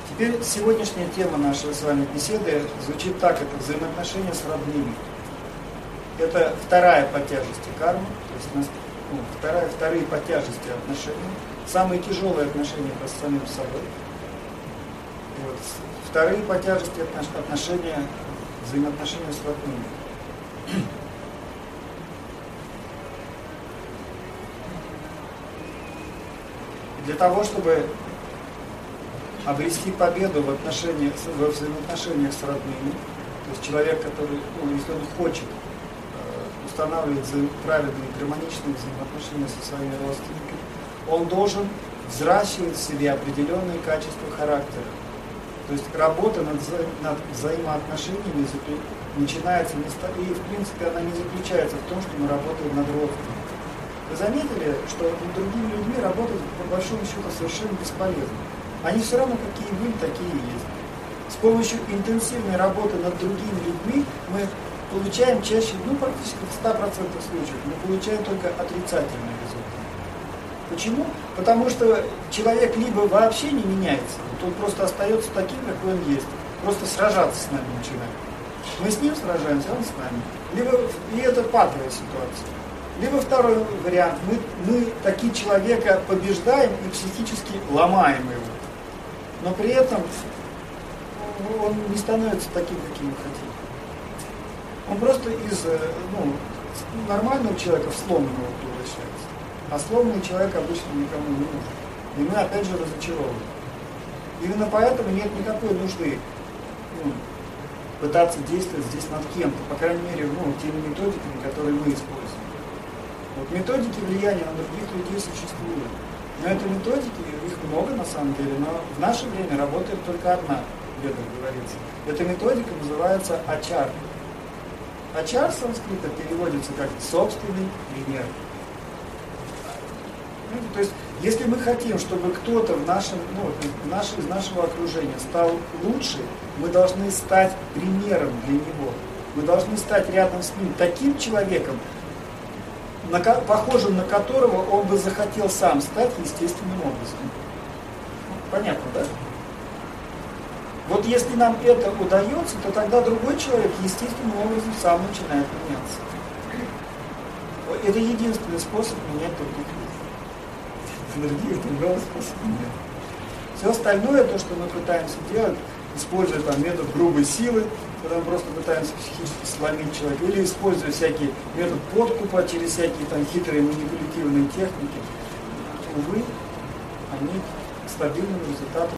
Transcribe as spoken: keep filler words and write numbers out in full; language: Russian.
Теперь сегодняшняя тема нашей с вами беседы звучит так: это взаимоотношения с родными. Это вторая по тяжести карма, то есть у нас, ну, вторая, вторые по тяжести отношения. Самые тяжелые отношения это с самим собой. Вот. Вторые по тяжести отношения, взаимоотношения с родными. Для того, чтобы обрести победу в отношениях, во взаимоотношениях с родными, то есть человек, который, ну, если он хочет э, устанавливать правильные гармоничные взаимоотношения со своими родственниками, он должен взращивать в себе определенные качества характера. То есть работа над, вза над взаимоотношениями начинается не ста и в принципе она не заключается в том, что мы работаем над родственниками. Вы заметили, что над другими людьми работать по большому счету совершенно бесполезно. Они все равно какие были, такие и есть. С помощью интенсивной работы над другими людьми мы получаем чаще, ну практически в ста процентах случаев, мы получаем только отрицательный результат. Почему? Потому что человек либо вообще не меняется, вот он просто остается таким, какой он есть, просто сражаться с нами начинает. Мы с ним сражаемся, он с нами. Либо, и это патовая ситуация. Либо второй вариант, мы, мы такие человека побеждаем и психически ломаем его. Но при этом он не становится таким, каким мы хотим. Он просто из ну, нормального человека в сломанного превращается. А сломанный человек обычно никому не нужен. И мы опять же разочарованы. Именно поэтому нет никакой нужды ну, пытаться действовать здесь над кем-то, по крайней мере, ну, теми методиками, которые мы используем. Вот методики влияния на других людей существуют. Но это методики, их много на самом деле, но в наше время работает только одна, в ведах говорится. Эта методика называется ачар. Ачар с санскрита переводится как собственный пример. Понимаете? То есть, если мы хотим, чтобы кто-то в нашем, ну, в наш, из нашего окружения стал лучше, мы должны стать примером для него. Мы должны стать рядом с ним таким человеком, На, похожим на которого он бы захотел сам стать естественным образом. Понятно, да? Вот если нам это удается, то тогда другой человек естественным образом сам начинает меняться. Это единственный способ менять других людей. Других другого способа нет. Все остальное, то, что мы пытаемся делать, используя там метод грубой силы, когда мы просто пытаемся психически сломить человека, или используя всякие метод подкупа через всякие там хитрые манипулятивные техники, увы, они к стабильному результату